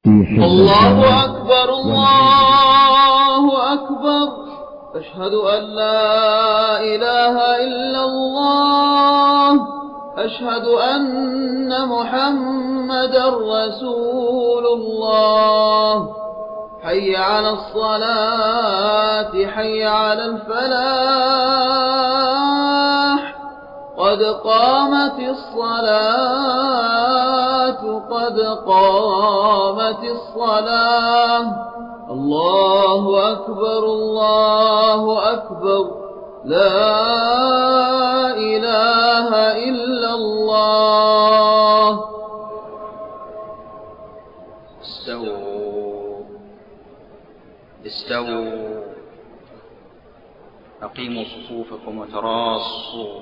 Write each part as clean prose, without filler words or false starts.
الله أكبر الله أكبر أشهد أن لا إله إلا الله أشهد أن محمدا رسول الله حي على الصلاة حي على الفلاح قد قامت الصلاة قد قامت الصلاة الله أكبر الله أكبر لا إله إلا الله. استووا أقيموا صفوفكم وتراصوا.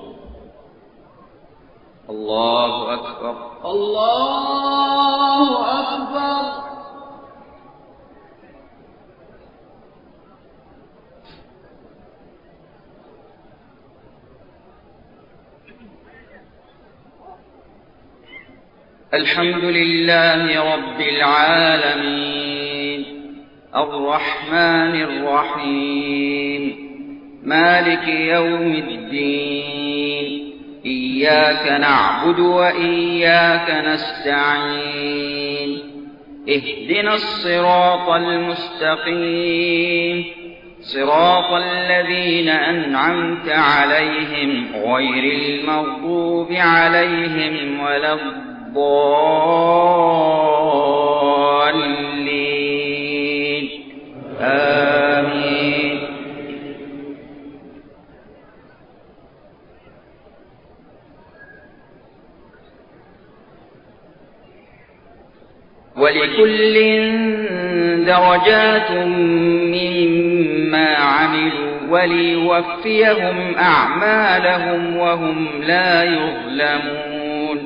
الله أكبر الله أكبر. الحمد لله رب العالمين الرحمن الرحيم مالك يوم الدين إياك نعبد وإياك نستعين اهدنا الصراط المستقيم صراط الذين أنعمت عليهم غير المغضوب عليهم ولا الضالين آمين. ولكل درجات مما عملوا وليوفيهم أعمالهم وهم لا يظلمون.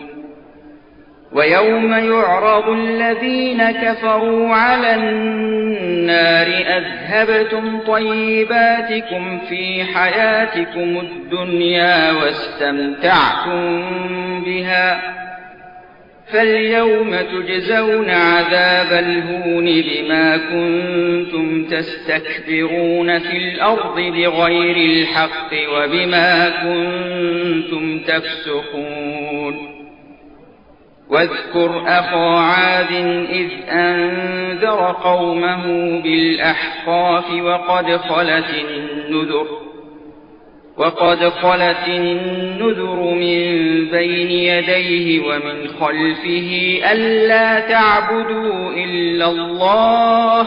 ويوم يعرض الذين كفروا على النار أذهبتم طيباتكم في حياتكم الدنيا واستمتعتم بها فاليوم تجزون عذاب الهون بما كنتم تستكبرون في الأرض بغير الحق وبما كنتم تفسقون. واذكر أخا عاد إذ أنذر قومه بالأحقاف وقد خلت النذر من بين يديه ومن خلفه ألا تعبدوا إلا الله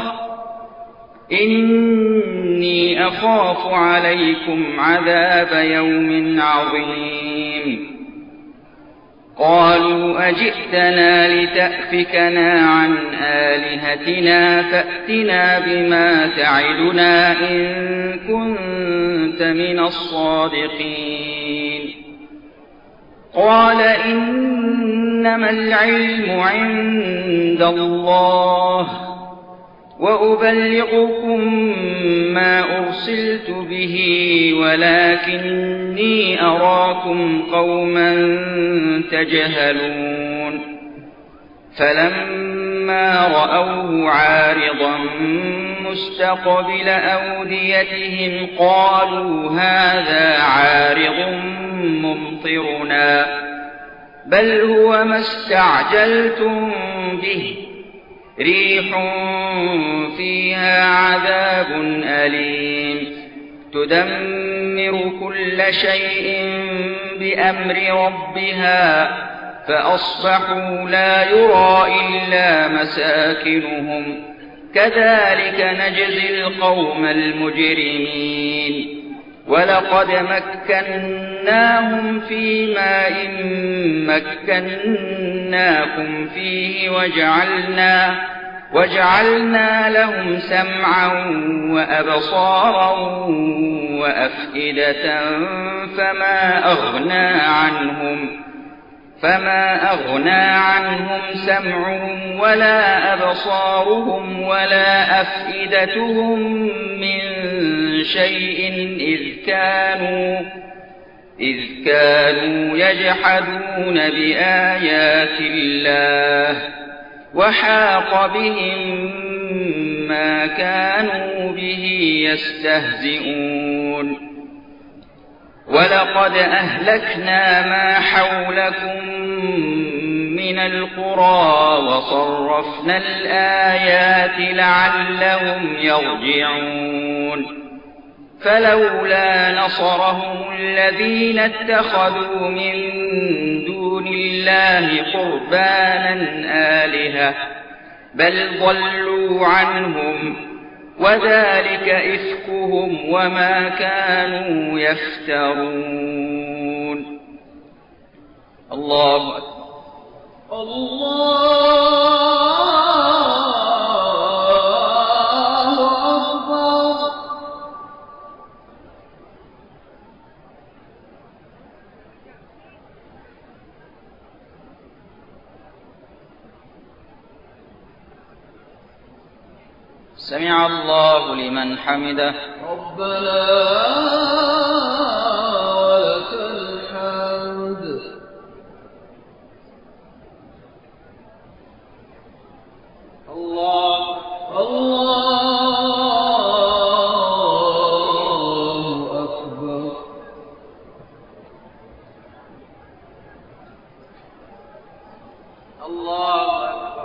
إني أخاف عليكم عذاب يوم عظيم. قالوا أجئتنا لتأفكنا عن آلهتنا فأتنا بما تعدنا إن كنت من الصادقين. قال إنما العلم عند الله وأبلغكم ما أرسلت به ولكني أراكم قوما تجهلون. فلما رأوه عارضا مستقبل أوديتهم قالوا هذا عارض ممطرنا بل هو ما استعجلتم به ريح فيها عذاب أليم تدمر كل شيء بأمر ربها فأصبحوا لا يرى إلا مساكنهم كذلك نجزي القوم المجرمين. ولقد مكناهم في ماء مكناكم فيه وجعلنا لهم سمعا وأبصارا وأفئدة فما أغنى عنهم سمعهم ولا أبصارهم ولا أفئدتهم من شيء إذ كانوا يجحدون بآيات الله وحاق بهم ما كانوا به يستهزئون ولقد أهلكنا ما حولكم من القرى وصرفنا الآيات لعلهم يرجعون فلولا نصرهم الذين اتخذوا من دون الله قربانا آلهة بل ضلوا عنهم وذلك إفكهم وما كانوا يفترون. الله أكبر. سمع الله لمن حمده. ربنا ولك الحمد. الله أكبر. الله أكبر.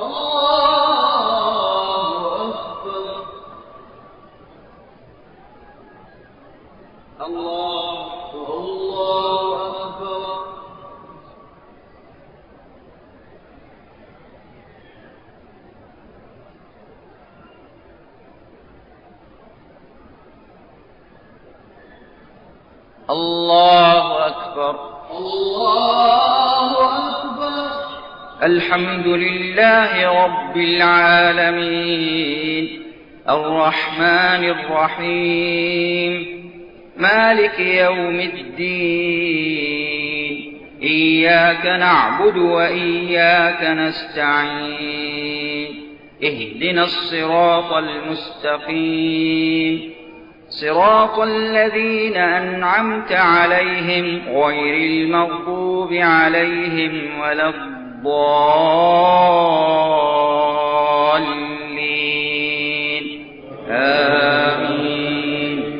الله أكبر. الله أكبر. الحمد لله رب العالمين الرحمن الرحيم مالك يوم الدين إياك نعبد وإياك نستعين اهدنا الصراط المستقيم صراط الذين أنعمت عليهم غير المغضوب عليهم ولا الضالين آمين.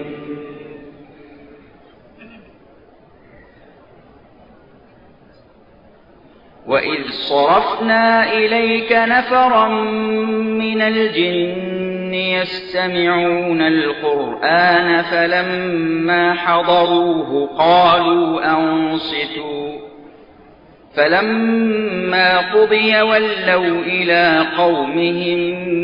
وإذ صرفنا إليك نفرا من الجن يستمعون القرآن فلما حضروه قالوا أنصتوا فلما قضي ولوا إلى قومهم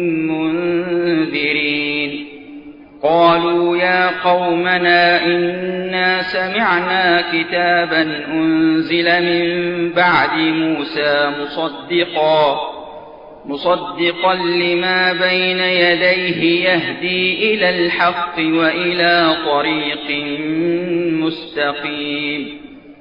منذرين قالوا يا قومنا إنا سمعنا كتابا أنزل من بعد موسى مصدقا لما بين يديه يهدي إلى الحق وإلى طريق مستقيم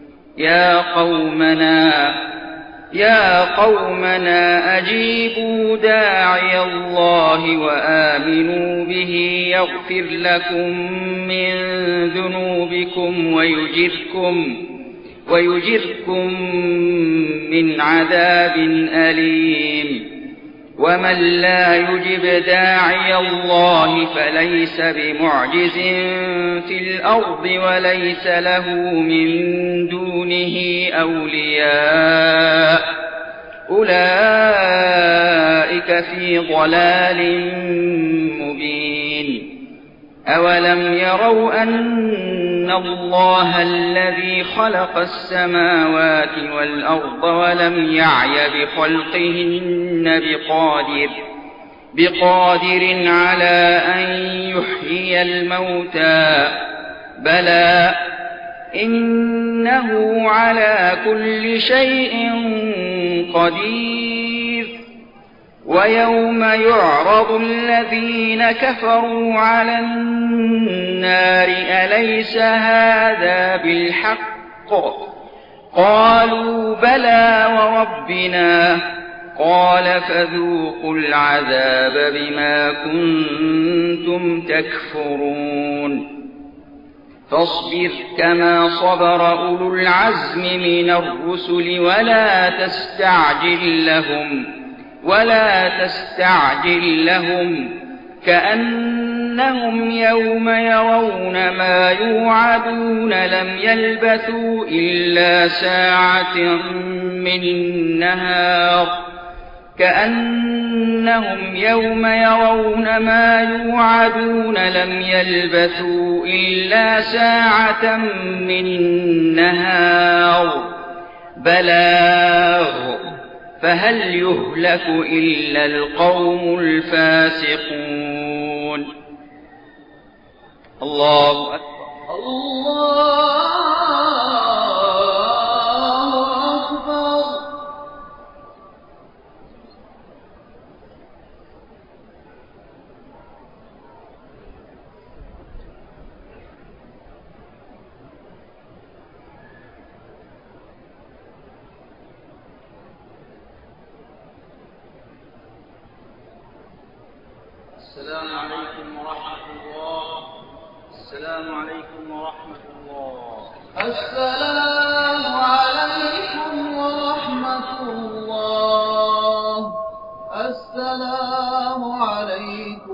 يا قومنا أجيبوا داعي الله وآمنوا به يغفر لكم من ذنوبكم ويجركم من عذاب أليم ومن لا يجب داعي الله فليس بمعجز في الأرض وليس له من دونه أولياء أولئك في ضلال مبين. أولم يروا أن الله الذي خلق السماوات والأرض ولم يعي بخلقهن بقادر على أن يحيي الموتى بلى إنه على كل شيء قدير. ويوم يعرض الذين كفروا على النار أليس هذا بالحق قالوا بلى وربنا قال فذوقوا العذاب بما كنتم تكفرون. فاصبر كما صبر أولو العزم من الرسل ولا تستعجل لهم ولا تستعجل لهم كأنهم يوم يرون ما يوعدون لم يلبثوا إلا ساعة من النهار كأنهم يوم يرون ما يوعدون لم يلبثوا إلا ساعة من النهار بلاغ فهل يهلك إلا القوم الفاسقون الله أكبر الله أكبر. السلام عليكم ورحمة الله. السلام عليكم ورحمة الله. السلام عليكم ورحمة الله. السلام عليكم